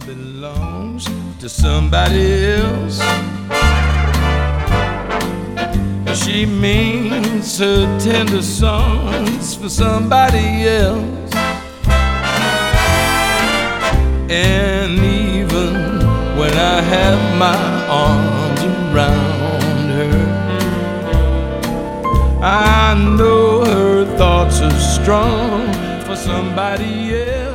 belongs to somebody else. She means her tender songs for somebody else. And even when I have my arms around her, I know her thoughts are strong for somebody else.